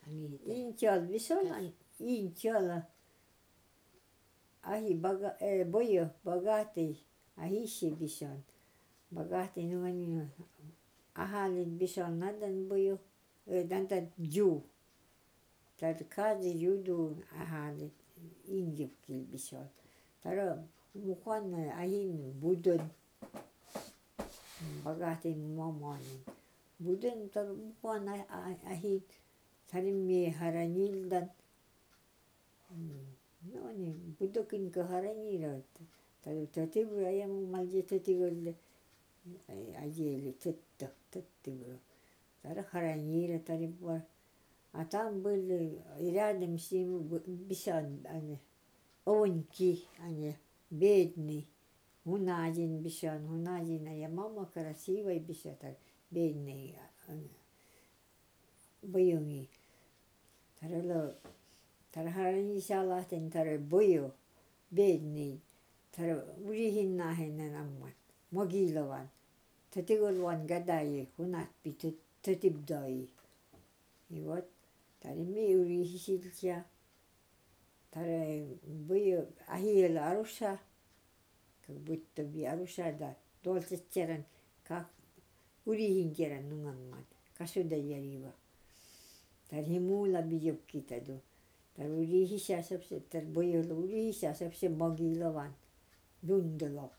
Intial bisolan intiala ahi boyo bagati ahishi bison bagati nungani ahalin bison nadan boyo nadan ju tad kazi judu ahalin injukil bison tara mukan ahin budon bagati momonin budon tar mukan ahin tarimmi haranildan noni budokin ka haranila tatibra ayam malje tatigol ajeli tattibra tara haranila taribwa atam bul iradam simu bisan ane ownki ane bedni hunajin bisan hunajin ayamama красивой бисятар bedni boyongi taralo tara harani salaten tara boyo bedni tara urihin nahenan amman mogilawan tatigolwan gadai hunatpi tatibdai iwat tarimi urihisilcha tara boyo ahiyala arusha kabuttabi arushada dolchacharan ka urihinjaran nungamman kasudayariwa tar himula bijokki tadu tar urihisha सबसे tar boyolo urihisha सबसे mogilawan dundalo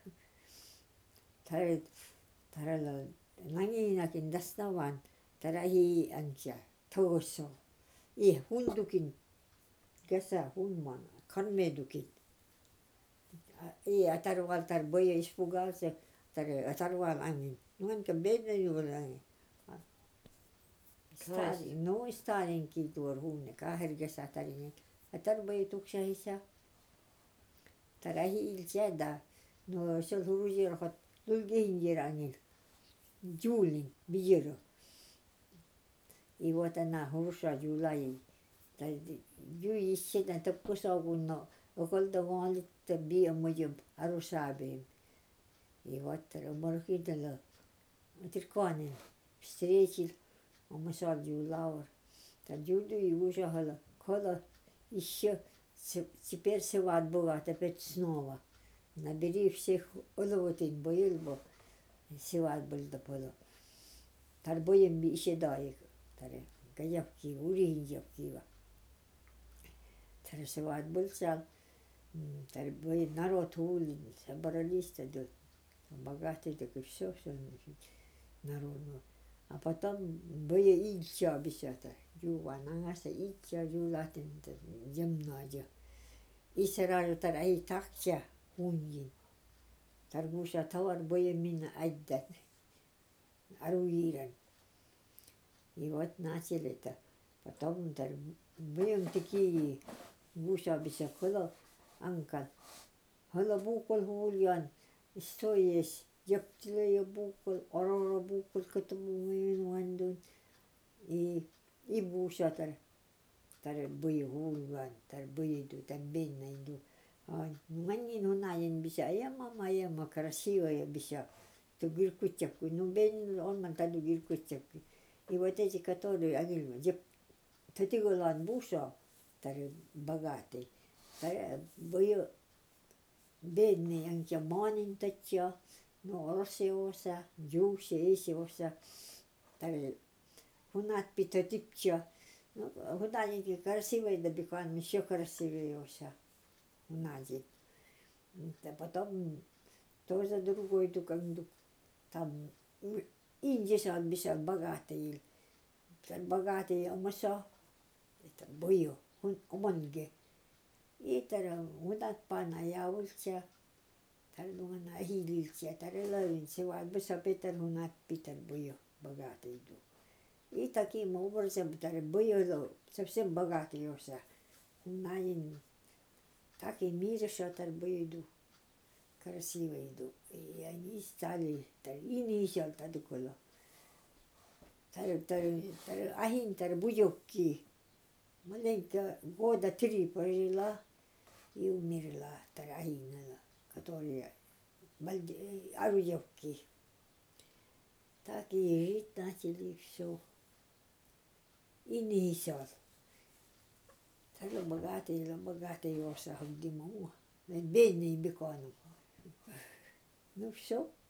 tarala nanginakin dasnawan tarahi ancha togoso hundukin gasa hunman kanmedukin atarwal tar boyo испугался atarwal angin nungan bedna yulang no starinki tuor hunne kahergasa taringen atar boyo tuksahisa tarahi ilchada no sol hurujirokot lulgehinjirangil julin bijero iwatana hurusha julai jui isseda tapkusaugunno okoltagoalitta biamojom arusabem iwatara morkidalo тиркуанин встретил омасал жулаур таджуду южахала кола еще теперь свадьбу опять снова набери всех оловотин боилбо свадьбу дополо тарбоем еще даек таре гаявки уринжавкива таре свадьбу сал тарбой народ улин собрались тут богатый так и все народу. А потом были ильча бисята, юва нагаса ильча юлатин земнаджа. И сразу тарай такча хуньин. Таргуша товар были мина айдат, аруиран. И вот начали это. Потом были такие гуша бисакола анкал. Хала букол хульян. Стоишь, яптилая букол, орора букол, катамуин вандун, и буша тар бый хулган, тар быйду, тар беннайду. Нуганин хунаин биса, аяма красивая биса, то гиркутчаку, ну бен он мантаду гиркутчаку. И вот эти, которые, агильма, татиголан буша, тар богатый, тар бый бедный анча манин тача, но росеоса, жусе эсеоса, тар хунат питатипча, ну хунаники красивый добекан, еще красивее оса, хуназит. А потом тоже другой дукан, там индисал бисал богатый, тар богатый амаса, это бою, оманге. И тара хунат пана явулча, тара дугана ахилилча, тара лавин свадьбу сапетар хунат питар бою богатый ду. И таким образом тара бою совсем богатый оса. Хунаин так и мириша тар бою ду, красивый ду. И они стали, и не ищал тадукола. Тара ахин тара буёкки. Маленько года 3 прожила и умерла Тарахинала, которая орудевки. Так и жить начали все. inihisiol. Tara labagate yo sa hagdimamo. Ben ni bikono. No so.